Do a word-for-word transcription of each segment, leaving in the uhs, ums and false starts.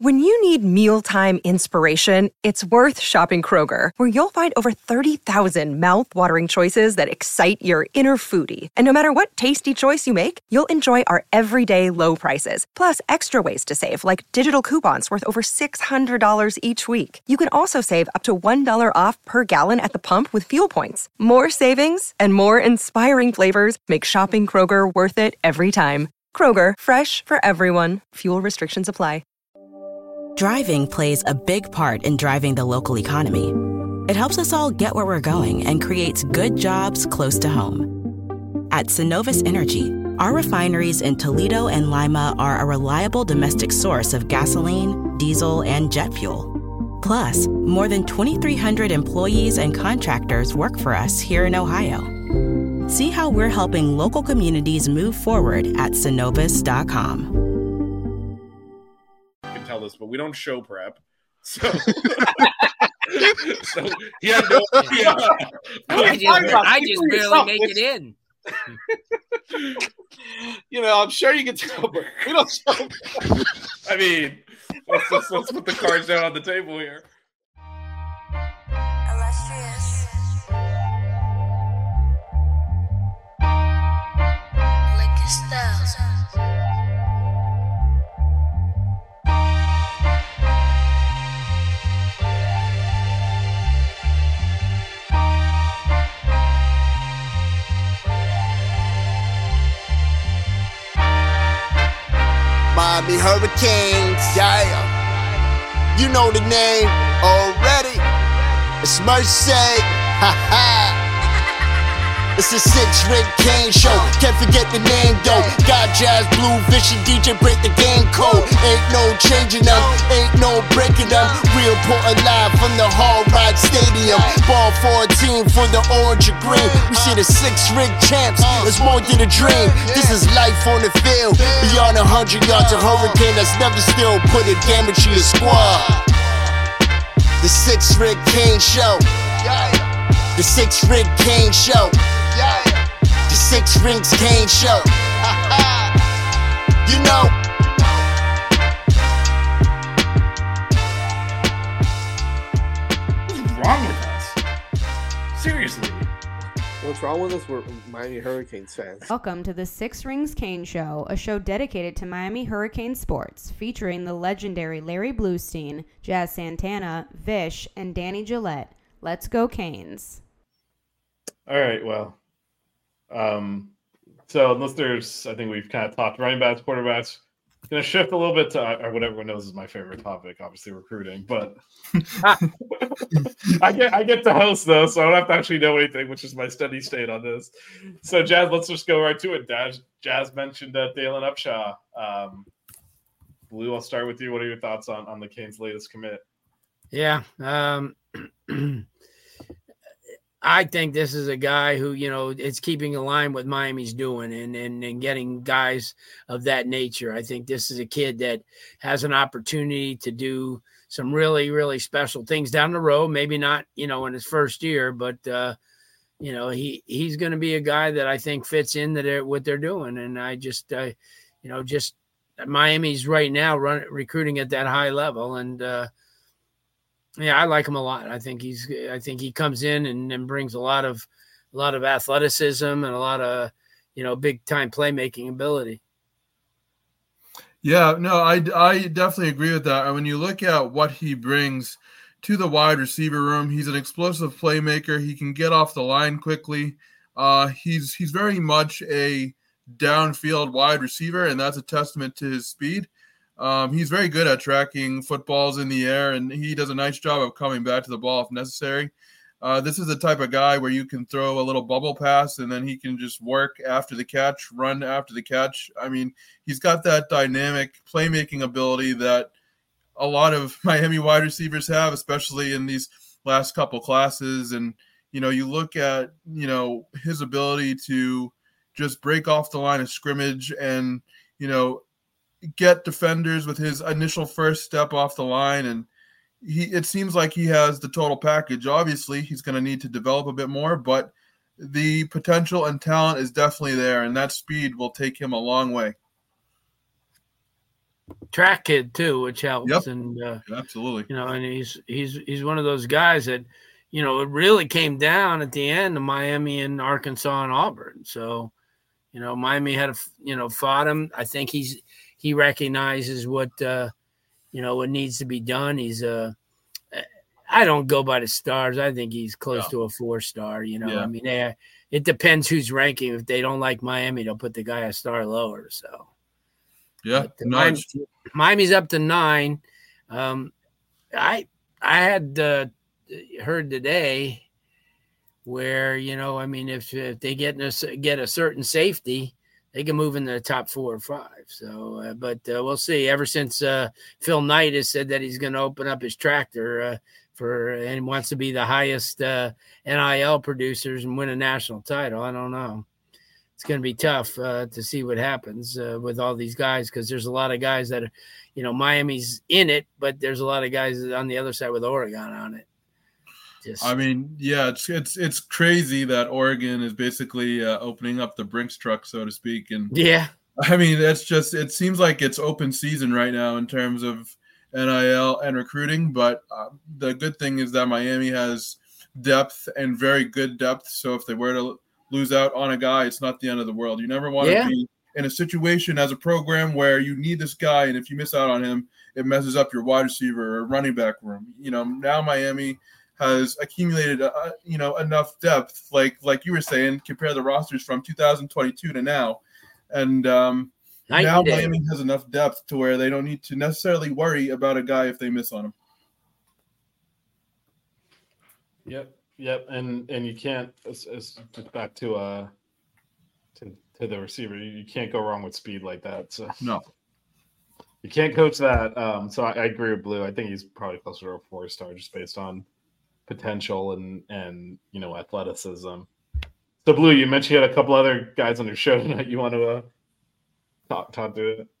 When you need mealtime inspiration, it's worth shopping Kroger, where you'll find over thirty thousand mouth-watering choices that excite your inner foodie. And no matter what tasty choice you make, you'll enjoy our everyday low prices, plus extra ways to save, like digital coupons worth over six hundred dollars each week. You can also save up to one dollar off per gallon at the pump with fuel points. More savings and more inspiring flavors make shopping Kroger worth it every time. Kroger, fresh for everyone. Fuel restrictions apply. Driving plays a big part in driving the local economy. It helps us all get where we're going and creates good jobs close to home. At Synovus Energy, our refineries in Toledo and Lima are a reliable domestic source of gasoline, diesel, and jet fuel. Plus, more than twenty-three hundred employees and contractors work for us here in Ohio. See how we're helping local communities move forward at Synovus dot com. Tell this, but we don't show prep, so so he had no idea. I just, I just barely make it in. You know, I'm sure you can tell, but we don't show. I mean, let's, let's let's put the cards down on the table here. Illustrious. Like a styles. Miami Hurricanes, yeah. You know the name already. It's Mercy, ha ha. It's a six-ring Kane show. Can't forget the name though. Got Jazz, Blue, Vision, D J break the game code. Ain't no changing them, ain't no breaking them. Real Portland live from the Hard Rock Stadium. Ball fourteen for the orange and green. We see the six-ring champs. It's more than a dream. This is life on the field. Beyond a hundred yards, a hurricane that's never still put a damage to your squad. The six-ring Kane show. The six-ring Kane show. The Six Rings Kane show. You know. What's wrong with us? Seriously. What's wrong with us? We're Miami Hurricanes fans. Welcome to the Six Rings Kane Show, a show dedicated to Miami Hurricane sports, featuring the legendary Larry Bluestein, Jazz Santana, Vish, and Danny Gillette. Let's go Canes. All right, well. Um, so listeners, I think we've kind of talked running backs, quarterbacks. Going to shift a little bit to uh, what everyone knows is my favorite topic, obviously recruiting. But I get I get to host though, so I don't have to actually know anything, which is my steady state on this. So Jazz, let's just go right to it. Jazz, Jazz mentioned uh, Dalen Upshaw. Um, Blue, I'll start with you. What are your thoughts on on the Canes' latest commit? Yeah. Um, I think this is a guy who, you know, it's keeping in line with Miami's doing and, and, and getting guys of that nature. I think this is a kid that has an opportunity to do some really, really special things down the road. Maybe not, you know, in his first year, but, uh, you know, he, he's going to be a guy that I think fits into their, what they're doing. And I just, uh, you know, just Miami's right now run, recruiting at that high level. And, uh, yeah, I like him a lot. I think he's. I think he comes in and, and brings a lot of, a lot of athleticism and a lot of, you know, big time playmaking ability. Yeah, no, I, I definitely agree with that. And when you look at what he brings to the wide receiver room, he's an explosive playmaker. He can get off the line quickly. Uh, he's he's very much a downfield wide receiver, and that's a testament to his speed. Um, he's very good at tracking footballs in the air, and he does a nice job of coming back to the ball if necessary. Uh, this is the type of guy where you can throw a little bubble pass, and then he can just work after the catch, run after the catch. I mean, he's got that dynamic playmaking ability that a lot of Miami wide receivers have, especially in these last couple classes. And, you know, you look at, you know, his ability to just break off the line of scrimmage and, you know, get defenders with his initial first step off the line. And he, it seems like he has the total package. Obviously, he's going to need to develop a bit more, but the potential and talent is definitely there, and that speed will take him a long way. track kid too, which helps. Yep. And uh, absolutely, you know, and he's he's he's one of those guys that, you know, it really came down at the end of Miami and Arkansas and Auburn. So, you know, Miami had, a, you know, fought him. I think he's he recognizes what, uh, you know, what needs to be done. He's a, uh, I don't go by the stars. I think he's close yeah. to a four star. You know, yeah. I mean, they, it depends who's ranking. If they don't like Miami, they'll put the guy a star lower. So, yeah, no, Miami, Miami's up to nine. Um, I I had. Uh, heard today where, you know, I mean, if, if they get a, get a certain safety, they can move into the top four or five. So, uh, but uh, we'll see. Ever since uh, Phil Knight has said that he's going to open up his tractor uh, for and wants to be the highest uh, N I L producers and win a national title, I don't know. It's going to be tough uh, to see what happens uh, with all these guys, because there's a lot of guys that are, you know, Miami's in it, but there's a lot of guys on the other side with Oregon on it. Just. I mean, yeah, it's it's it's crazy that Oregon is basically uh, opening up the Brinks truck, so to speak. And yeah, I mean, that's just it seems like it's open season right now in terms of N I L and recruiting. But uh, the good thing is that Miami has depth and very good depth. So if they were to lose out on a guy, it's not the end of the world. You never want to yeah. be in a situation as a program where you need this guy, and if you miss out on him, it messes up your wide receiver or running back room. You know, now Miami has accumulated, uh, you know, enough depth, like like you were saying, compare the rosters from two thousand twenty-two to now. And um, now Miami has enough depth to where they don't need to necessarily worry about a guy if they miss on him. Yep, yep. And and you can't, as, as back to, uh, to to the receiver, you can't go wrong with speed like that. So no. You can't coach that. Um, so I, I agree with Blue. I think he's probably closer to a four-star just based on potential and and you know athleticism. So Blue, you mentioned you had a couple other guys on your show tonight. You want to uh, talk talk to it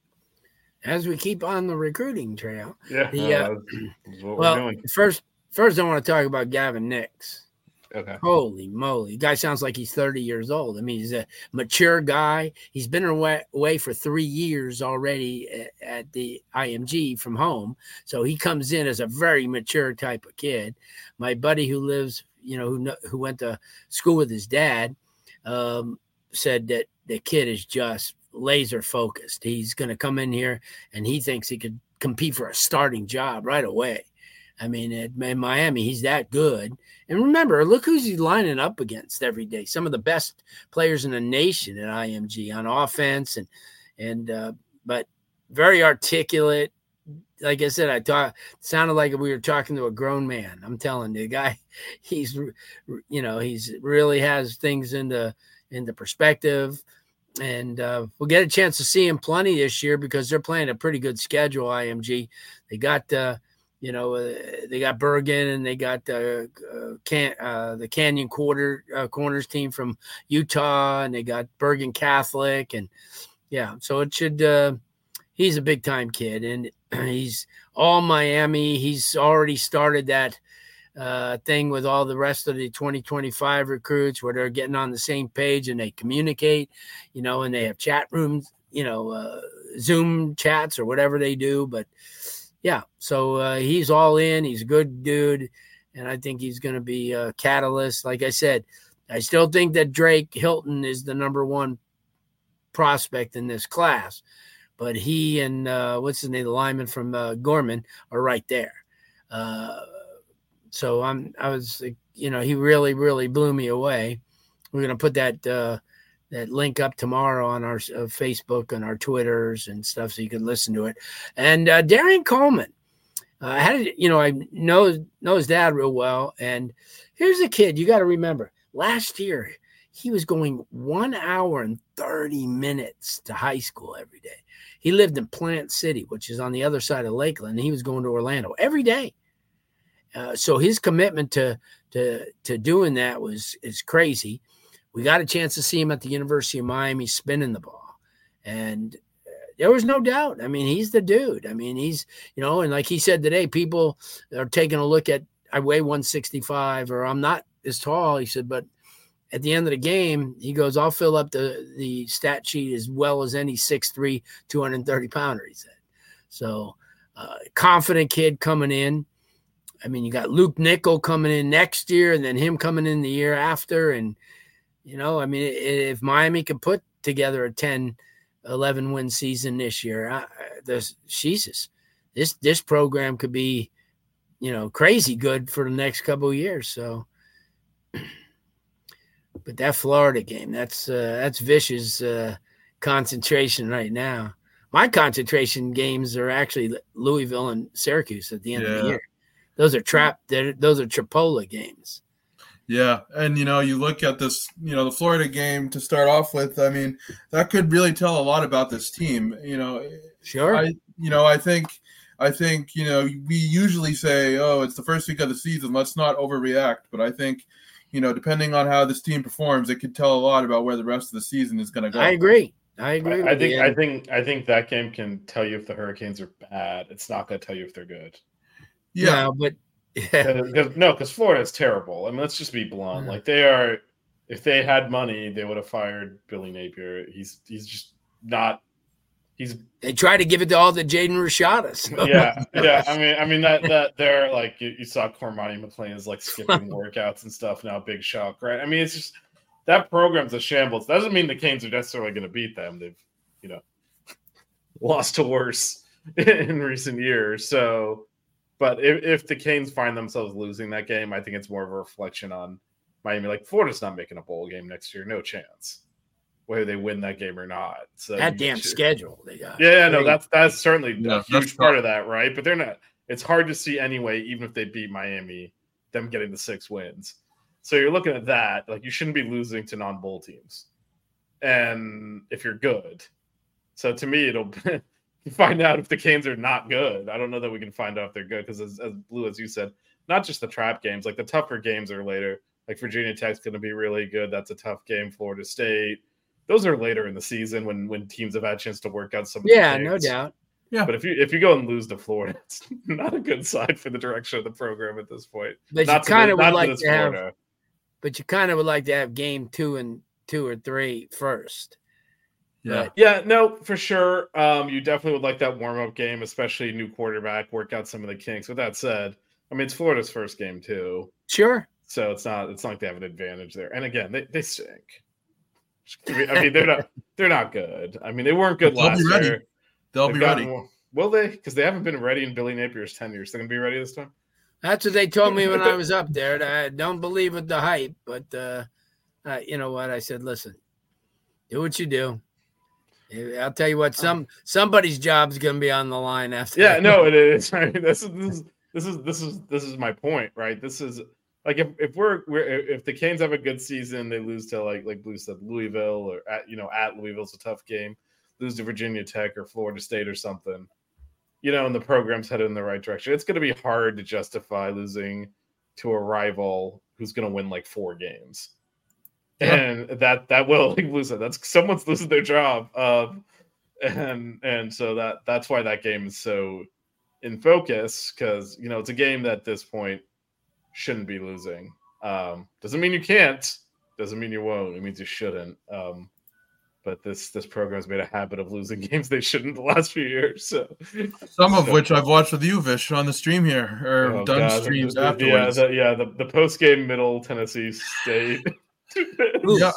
as we keep on the recruiting trail. Yeah. The, uh, that's what well, we're doing. first first I want to talk about Gavin Nix. Okay. Holy moly. The guy sounds like he's thirty years old. I mean, he's a mature guy. He's been away, away for three years already at, at the I M G from home. So he comes in as a very mature type of kid. My buddy who lives, you know, who who went to school with his dad, um, said that the kid is just laser focused. He's going to come in here and he thinks he could compete for a starting job right away. I mean, at, in Miami, he's that good. And remember, look who's he lining up against every day. Some of the best players in the nation at I M G on offense, and and uh, but very articulate. Like I said, I thought sounded like we were talking to a grown man. I'm telling you, the guy, he's you know he's really has things into into perspective. And uh, we'll get a chance to see him plenty this year because they're playing a pretty good schedule. I M G, they got. Uh, You know, uh, they got Bergen and they got uh, uh, can, uh, the Canyon Quarter uh, Corners team from Utah, and they got Bergen Catholic, and yeah, so it should. Uh, he's a big time kid, and he's all Miami. He's already started that uh, thing with all the rest of the twenty twenty-five recruits where they're getting on the same page and they communicate, you know, and they have chat rooms, you know, uh, Zoom chats or whatever they do, but. Yeah, so uh, he's all in. He's a good dude, and I think he's going to be a catalyst. Like I said, I still think that Drake Hilton is the number one prospect in this class, but he and uh, what's his name, the lineman from uh, Gorman, are right there. Uh, so I'm, I was, you know, he really, really blew me away. We're going to put that uh, that link up tomorrow on our uh, Facebook and our Twitters and stuff, so you can listen to it. And uh, Darian Coleman, uh, I had, you know, I know know his dad real well. And here's a kid you got to remember. Last year, he was going one hour and thirty minutes to high school every day. He lived in Plant City, which is on the other side of Lakeland, and he was going to Orlando every day. Uh, so his commitment to to to doing that was is crazy. We got a chance to see him at the University of Miami spinning the ball. And there was no doubt. I mean, he's the dude. I mean, he's, you know, and like he said today, people are taking a look at, I weigh one sixty-five or I'm not as tall. He said, but at the end of the game, he goes, I'll fill up the, the stat sheet as well as any six three, two hundred thirty pounder, he said. So uh, confident kid coming in. I mean, you got Luke Nickel coming in next year and then him coming in the year after. And, you know, I mean, if Miami can put together a ten, eleven win season this year, I, there's Jesus, this, this program could be, you know, crazy good for the next couple of years. So, but that Florida game, that's, uh, that's Vish's uh, concentration right now. My concentration games are actually Louisville and Syracuse at the end yeah. of the year. Those are trap. Those are Chipola games. Yeah, and you know, you look at this, you know, the Florida game to start off with. I mean, that could really tell a lot about this team. You know, sure. I, you know, I think, I think, you know, we usually say, oh, it's the first week of the season, let's not overreact. But I think, you know, depending on how this team performs, it could tell a lot about where the rest of the season is going to go. I agree. I agree. I, I think. I think. I think that game can tell you if the Hurricanes are bad. It's not going to tell you if they're good. Yeah, no, but yeah. Cause, no, because Florida is terrible. I mean, let's just be blunt. Like they are. If they had money, they would have fired Billy Napier. He's he's just not. He's. They try to give it to all the Jaden Rashadas. Yeah, yeah. I mean, I mean that that they're like you, you saw Cormani McLean is like skipping workouts and stuff now. Big shock, right? I mean, it's just that program's a shambles. Doesn't mean the Canes are necessarily going to beat them. They've, you know, lost to worse in recent years. So. But if, if the Canes find themselves losing that game, I think it's more of a reflection on Miami. Like, Florida's not making a bowl game next year. No chance. Whether they win that game or not. So that damn should, schedule they got. Yeah, no, that's that's certainly yeah, a huge part of that, right? But they're not – it's hard to see anyway, even if they beat Miami, them getting the six wins. So you're looking at that. Like, you shouldn't be losing to non-bowl teams. And if you're good. So to me, it'll – find out if the Canes are not good. I don't know that we can find out if they're good because, as, as Blue, as you said, not just the trap games, like the tougher games are later. Like Virginia Tech's going to be really good. That's a tough game. Florida State. Those are later in the season when when teams have had a chance to work out some. Yeah, no doubt. Yeah, but if you if you go and lose to Florida, it's not a good sign for the direction of the program at this point. But not you kind of would like to Florida. have. But you kind of would like to have game two and two or three first. Yeah, but, yeah, no, for sure. Um, you definitely would like that warm-up game, especially new quarterback, work out some of the kinks. With that said, I mean, it's Florida's first game too. Sure. So it's not it's not like they have an advantage there. And again, they, they stink. I mean, they're not they're not good. I mean, they weren't good They'll last be ready. year. They'll They've be gotten, ready. Will they? Because they haven't been ready in Billy Napier's tenure. So they're gonna be ready this time. That's what they told me when I was up there. I don't believe with the hype, but uh, uh, you know what? I said, listen, do what you do. I'll tell you what, some somebody's job is going to be on the line after. Yeah, that. no, it is. I mean, this is this is this is this is this is my point, right? This is like if, if we're, we're if the Canes have a good season, they lose to like like Blue said, Louisville or at you know at Louisville's a tough game. Lose to Virginia Tech or Florida State or something, you know, and the program's headed in the right direction. It's going to be hard to justify losing to a rival who's going to win like four games. And that that will like lose it. That's someone's losing their job, um, and and so that that's why that game is so in focus because you know it's a game that at this point shouldn't be losing. Um, doesn't mean you can't. Doesn't mean you won't. It means you shouldn't. Um, but this this program's made a habit of losing games they shouldn't the last few years. So some of so, which I've watched with you, Vish, on the stream here or oh done God, streams the, afterwards. Yeah, the, yeah, the, the post game Middle Tennessee State. Yeah.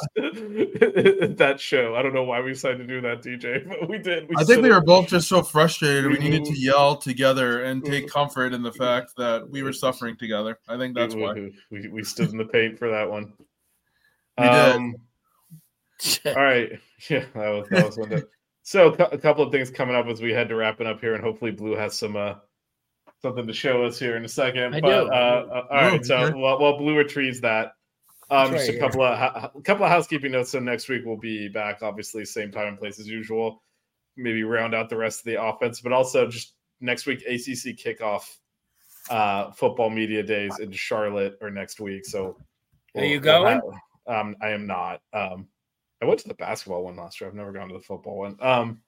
That show. I don't know why we decided to do that, D J, but we did. We I think we it. were both just so frustrated. We Mhm. needed to yell together and take Mhm. comfort in the fact that we were suffering together. I think that's we, why. we, we stood in the paint for that one. We um, did. All right. Yeah, that was that was one. That, so a couple of things coming up as we head to wrapping up here, and hopefully Blue has some uh, something to show us here in a second. I but do. Uh, uh, all right. So okay. while, while Blue retrieves that. Um, Right just a here. couple of a couple of housekeeping notes. So next week we'll be back, obviously, same time and place as usual. Maybe round out the rest of the offense, but also just next week A C C kickoff uh, football media days in Charlotte or next week. So Are you we'll going? have- um, I am not. Um, I went to the basketball one last year. I've never gone to the football one. Um,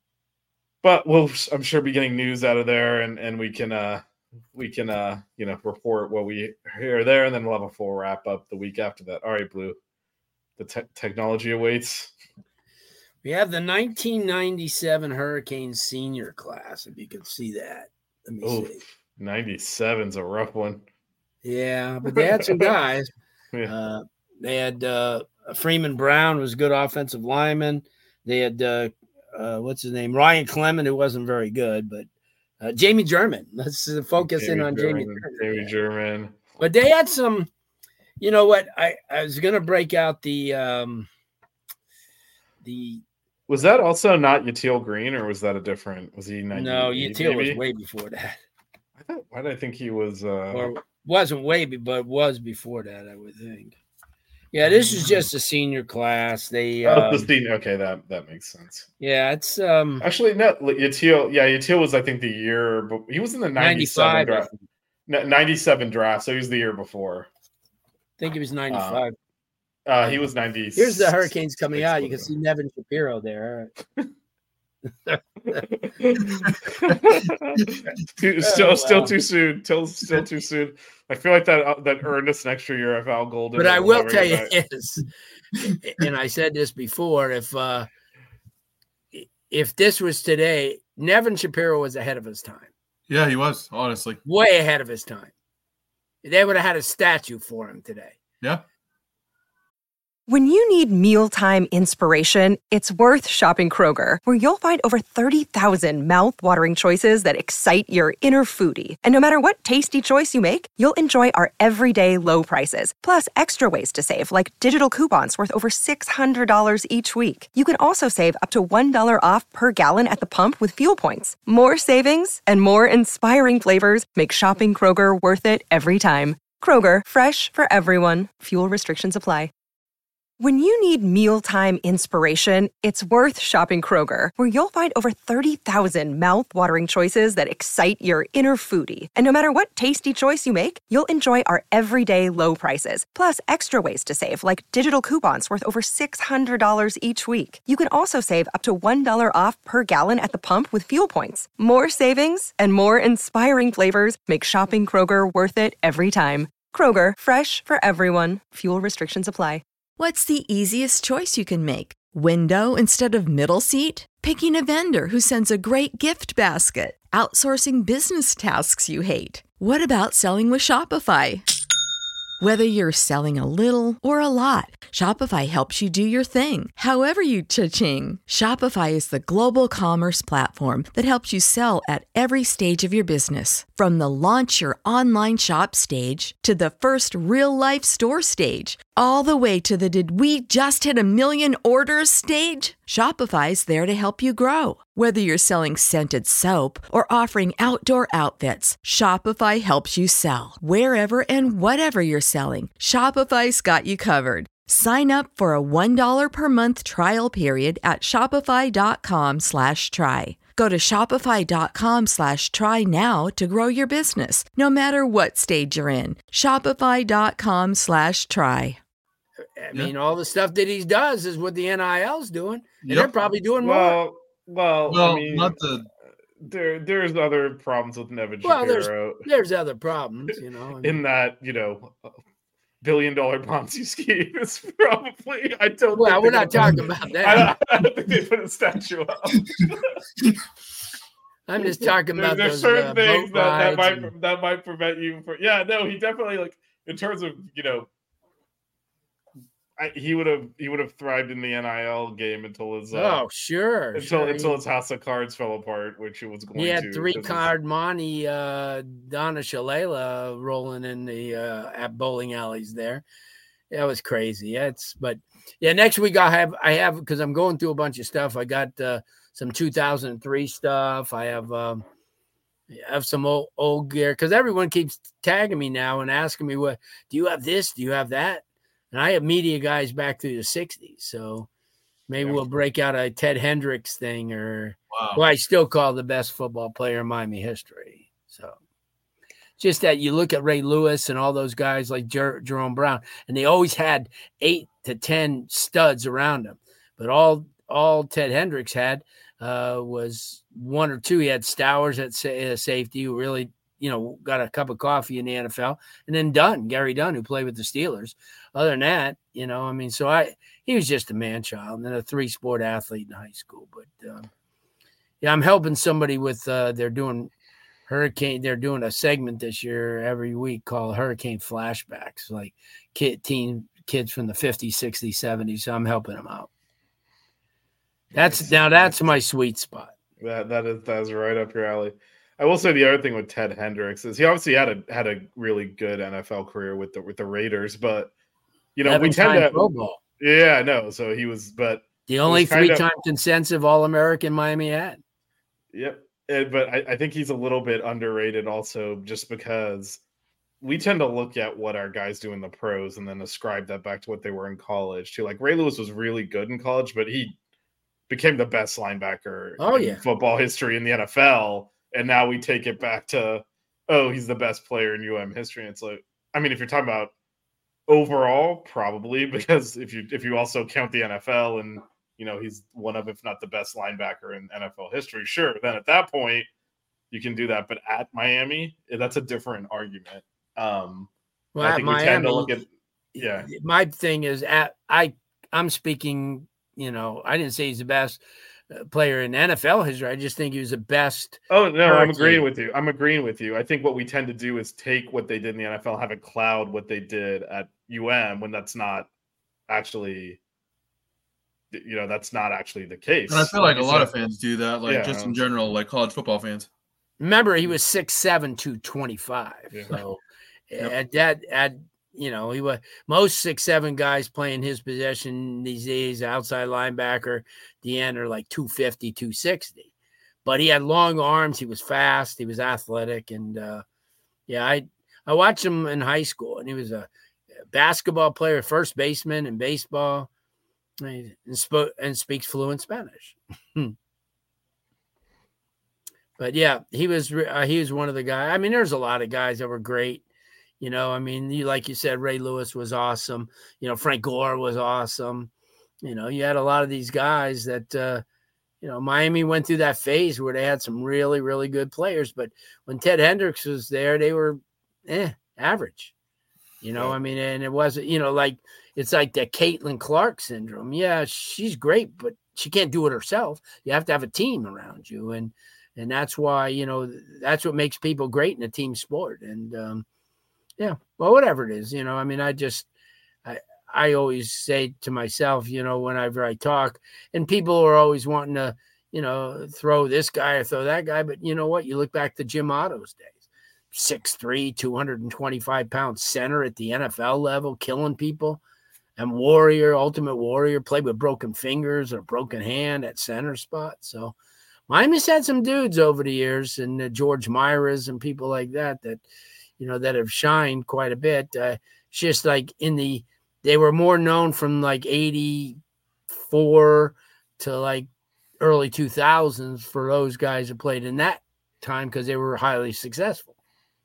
but we'll, I'm sure, be getting news out of there, and and we can. Uh, we can uh you know report what we hear there, and then we'll have a full wrap up the week after that. All right, Blue, the te- technology awaits. We have the nineteen ninety-seven Hurricanes senior class, if you can see that. Let me Oof, see. ninety-seven's a rough one. Yeah, but they had some guys. Yeah. Uh, they had uh, Freeman Brown was a good offensive lineman. They had, uh, uh, what's his name? Ryan Clement, who wasn't very good, but uh, Jamie German. Let's uh, focus Jamie in on Jamie German, German. Jamie German. But they had some, you know what? I, I was going to break out the um, the. Was that also not Yatil Green, or was that a different? Was he ninety? No, Yatil was maybe? way before that. I thought, why did I think he was? Uh, Or wasn't way, be- but was before that, I would think. Yeah, this is just a senior class. They, oh, um, the senior. Okay, that that makes sense. yeah, it's um Actually, no, Yatil. Yeah, Yatil was I think the year, but he was in the ninety-seven ninety-five. draft. N- ninety-seven draft, so he was the year before. I think he was ninety-five. Uh, he was ninety. Here's the Hurricanes coming out. You can see Nevin Shapiro there. too, still, oh, still wow. too soon. Still, still too soon. I feel like that uh, that earned us an extra year of Al Golden. But I will tell you this, and I said this before: if uh, if this was today, Nevin Shapiro was ahead of his time. Yeah, he was, honestly, way ahead of his time. They would have had a statue for him today. Yeah. When you need mealtime inspiration, it's worth shopping Kroger, where you'll find over thirty thousand mouth-watering choices that excite your inner foodie. And no matter what tasty choice you make, you'll enjoy our everyday low prices, plus extra ways to save, like digital coupons worth over six hundred dollars each week. You can also save up to one dollar off per gallon at the pump with fuel points. More savings and more inspiring flavors make shopping Kroger worth it every time. Kroger, fresh for everyone. Fuel restrictions apply. When you need mealtime inspiration, it's worth shopping Kroger, where you'll find over thirty thousand mouth-watering choices that excite your inner foodie. And no matter what tasty choice you make, you'll enjoy our everyday low prices, plus extra ways to save, like digital coupons worth over six hundred dollars each week. You can also save up to one dollar off per gallon at the pump with fuel points. More savings and more inspiring flavors make shopping Kroger worth it every time. Kroger, fresh for everyone. Fuel restrictions apply. What's the easiest choice you can make? Window instead of middle seat? Picking a vendor who sends a great gift basket? Outsourcing business tasks you hate? What about selling with Shopify? Whether you're selling a little or a lot, Shopify helps you do your thing, however you cha-ching. Shopify is the global commerce platform that helps you sell at every stage of your business. From the launch your online shop stage to the first real-life store stage, all the way to the did we just hit a million orders stage. Shopify's there to help you grow. Whether you're selling scented soap or offering outdoor outfits, Shopify helps you sell. Wherever and whatever you're selling, Shopify's got you covered. Sign up for a one dollar per month trial period at shopify.com slash try. Go to shopify.com slash try now to grow your business, no matter what stage you're in. Shopify.com slash try. I mean, all the stuff that he does is what the N I L's doing. And Yep. they're probably doing more. Well, well, Well, I mean, not the there. There's other problems with Nevin Well, there's Shapiro there's other problems, you know. I mean, in that you know. Billion dollar Ponzi scheme is probably. I don't. well, think we're they're not gonna- talking about I that. don't, I don't think they put a statue up. I'm just talking There- about there's those certain uh, things boat that, that rides might and- that might prevent you from. Yeah, no, he definitely like in terms of you know. I, he would have he would have thrived in the N I L game until his uh, oh, sure. until sure. until He- his house of cards fell apart, which it was going He to. had three 'cause card money, uh, Donna Shalala rolling in the uh, at bowling alleys there. That was crazy. That's but yeah. Next week I have I have because I'm going through a bunch of stuff. I got uh, some two thousand three stuff. I have um, I have some old old gear because everyone keeps tagging me now and asking me what do you have this? Do you have that? And I have media guys back through the sixties, so maybe Yeah. we'll break out a Ted Hendricks thing or. wow. Who I still call the best football player in Miami history. So just that you look at Ray Lewis and all those guys like Jer- Jerome Brown, and they always had eight to ten studs around them. But all all Ted Hendricks had uh, was one or two. He had Stowers at sa- uh, safety, who really, you know, got a cup of coffee in the N F L, and then Dunn, Gary Dunn, who played with the Steelers. Other than that, you know, I mean, so I he was just a man child and then a three sport athlete in high school. But um, yeah, I'm helping somebody with uh, they're doing hurricane. They're doing a segment this year every week called Hurricane Flashbacks, like kid teen kids from the fifties, sixties, seventies. So I'm helping them out. That's now that's my sweet spot. That that is that's right up your alley. I will say the other thing with Ted Hendricks is he obviously had a had a really good N F L career with the with the Raiders, but you know we tend to Pro Bowl. Yeah, no. So he was, but the only three-time of, consensus All-American Miami had. Yep, and, but I, I think he's a little bit underrated also, just because we tend to look at what our guys do in the pros and then ascribe that back to what they were in college too. Like Ray Lewis was really good in college, but he became the best linebacker oh, in yeah. football history in the N F L. And now we take it back to, oh, he's the best player in U M history. And it's like, I mean, if you're talking about overall, probably, because if you if you also count the N F L and, you know, he's one of, if not the best linebacker in N F L history, sure. Then at that point, you can do that. But at Miami, that's a different argument. Um, well, I think Miami, we tend to look at, yeah. My thing is, at I I'm speaking. You know, I didn't say he's the best player in N F L history. I just think he was the best. Oh, no, hurricane. I'm agreeing with you. I'm agreeing with you. I think what we tend to do is take what they did in the N F L, have it cloud what they did at U M when that's not actually, you know, that's not actually the case. And I feel like, like a lot said, of fans do that, like yeah, just in general, like college football fans. Remember, he was six seven, two twenty-five. Yeah. So yep. at that, at you know, he was most six, seven guys playing his position these days, outside linebacker, the end are like two fifty, two sixty. But he had long arms. He was fast. He was athletic. And uh, yeah, I I watched him in high school, and he was a basketball player, first baseman in baseball, and, spoke, and speaks fluent Spanish. But yeah, he was uh, he was one of the guys. I mean, there's a lot of guys that were great. You know, I mean, you, like you said, Ray Lewis was awesome. You know, Frank Gore was awesome. You know, you had a lot of these guys that, uh, you know, Miami went through that phase where they had some really, really good players. But when Ted Hendricks was there, they were eh, average. You know, yeah. I mean, and it wasn't, you know, like it's like the Caitlin Clark syndrome. Yeah, she's great, but she can't do it herself. You have to have a team around you. And and that's why, you know, that's what makes people great in a team sport. And, um, yeah, well, whatever it is, you know, I mean, I just, I, I always say to myself, you know, whenever I talk, and people are always wanting to, you know, throw this guy or throw that guy. But you know what? You look back to Jim Otto's days, six three, two hundred twenty-five pound center at the N F L level, killing people. And Warrior, Ultimate Warrior, played with broken fingers or broken hand at center spot. So Miami's had some dudes over the years, and uh, George Myers and people like that, that, you know, that have shined quite a bit. Uh, it's just like in the, they were more known from like eighty-four to like early two thousands for those guys who played in that time because they were highly successful.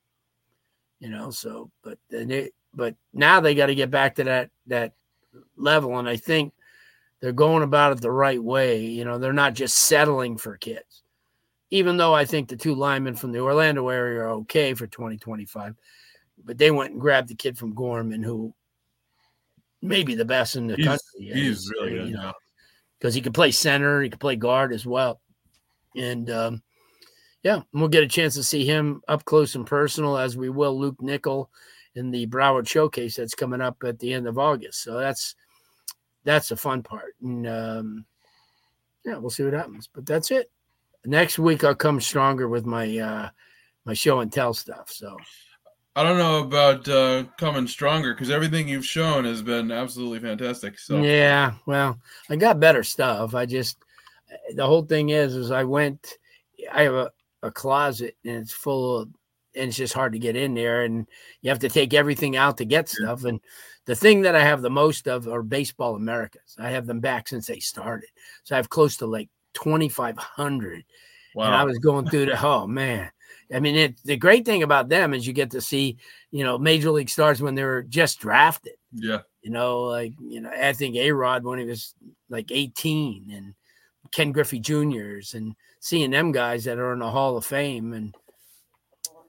You know, so, but they, but now they got to get back to that, that level. And I think they're going about it the right way. You know, they're not just settling for kids. Even though I think the two linemen from the Orlando area are okay for twenty twenty-five, but they went and grabbed the kid from Gorman, who may be the best in the he's, country. He's, he's really good, you know, because he could play center, he could play guard as well. And um, yeah, we'll get a chance to see him up close and personal, as we will Luke Nickel in the Broward Showcase that's coming up at the end of August. So that's that's the fun part. And um, yeah, we'll see what happens. But that's it. Next week I'll come stronger with my uh, my show and tell stuff. So I don't know about uh, coming stronger because everything you've shown has been absolutely fantastic. So yeah, well, I got better stuff. I just the whole thing is is I went. I have a, a closet and it's full of, and it's just hard to get in there, and you have to take everything out to get stuff. And the thing that I have the most of are Baseball Americas. I have them back since they started, so I have close to like twenty-five hundred. Wow. And I was going through the, oh man. I mean, it, the great thing about them is you get to see, you know, major league stars when they were just drafted. Yeah. You know, like, you know, I think A-Rod when he was like eighteen, and Ken Griffey Juniors, and seeing them guys that are in the Hall of Fame. And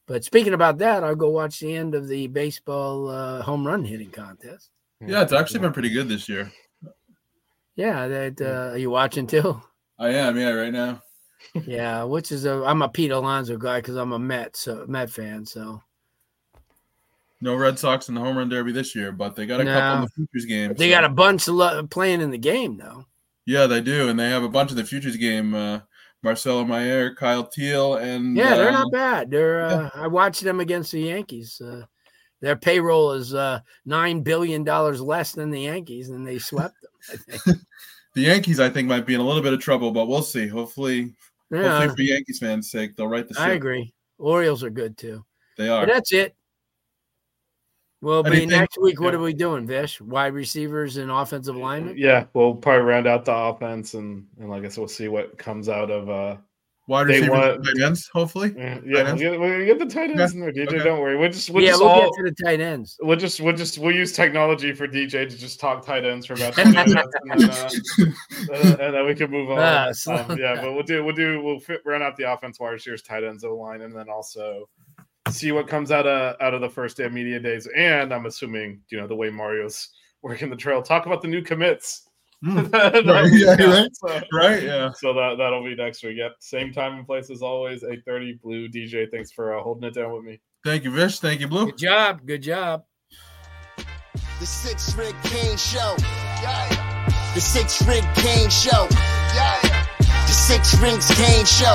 But speaking about that, I'll go watch the end of the baseball uh, home run hitting contest. Yeah, it's actually been pretty good this year. Yeah, that uh, are you watching too? I am, yeah, right now. Yeah, which is a I'm a Pete Alonso guy because I'm a Met so Met fan. So no Red Sox in the home run derby this year, but they got a no. couple in the futures game. They so. got a bunch of lo- playing in the game though. Yeah, they do, and they have a bunch of the futures game. Uh, Marcelo Mayer, Kyle Teal, and yeah, they're uh, not bad. They're uh, yeah. I watched them against the Yankees. Uh, their payroll is uh, nine billion dollars less than the Yankees, and they swept them. I think. The Yankees, I think, might be in a little bit of trouble, but we'll see. Hopefully, yeah. hopefully for Yankees fans' sake, they'll right the ship. I agree. Orioles are good too. They are. But that's it. Well, be Anything, next week. What yeah. are we doing, Vish? Wide receivers and offensive linemen? Yeah, we'll probably round out the offense, and and like I said, we'll see what comes out of uh, wide receivers, and tight ends. Hopefully, yeah, yeah ends. we'll, get, we'll get the tight ends okay. in there, D J. Okay. Don't worry. We'll just we'll yeah, just we'll all, get to the tight ends. We'll just we'll just we'll use technology for D J to just talk tight ends for about twenty minutes, and then, uh, uh, and then we can move on. Ah, so- um, yeah, but we'll do we'll do we'll fit, run out the offense, wide receivers, tight ends, O line, and then also see what comes out of out of the first day of media days. And I'm assuming, you know, the way Mario's working the trail, talk about the new commits. Mm. that right, we yeah, got. right, So, right, yeah. So that that'll be next week. Yep, same time and place as always, eight thirty. Blue D J, thanks for uh, holding it down with me. Thank you, Vish. Thank you, Blue. Good job. Good job. The Six Rig King Show. Yeah. The Six Rig King Show. Yeah. The Six Rings King Show.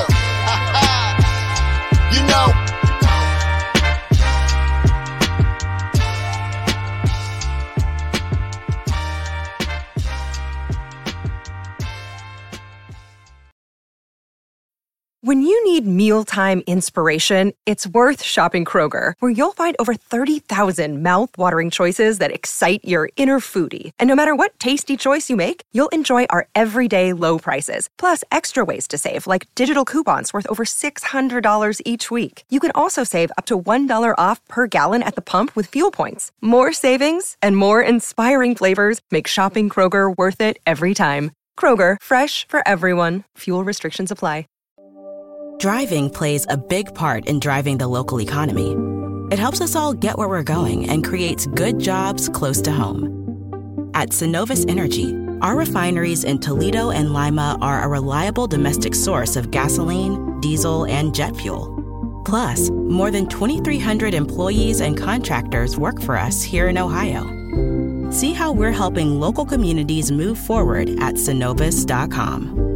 You know. When you need mealtime inspiration, it's worth shopping Kroger, where you'll find over thirty thousand mouth-watering choices that excite your inner foodie. And no matter what tasty choice you make, you'll enjoy our everyday low prices, plus extra ways to save, like digital coupons worth over six hundred dollars each week. You can also save up to one dollar off per gallon at the pump with fuel points. More savings and more inspiring flavors make shopping Kroger worth it every time. Kroger, fresh for everyone. Fuel restrictions apply. Driving plays a big part in driving the local economy. It helps us all get where we're going and creates good jobs close to home. At Synovus Energy, our refineries in Toledo and Lima are a reliable domestic source of gasoline, diesel, and jet fuel. Plus, more than twenty-three hundred employees and contractors work for us here in Ohio. See how we're helping local communities move forward at synovus dot com.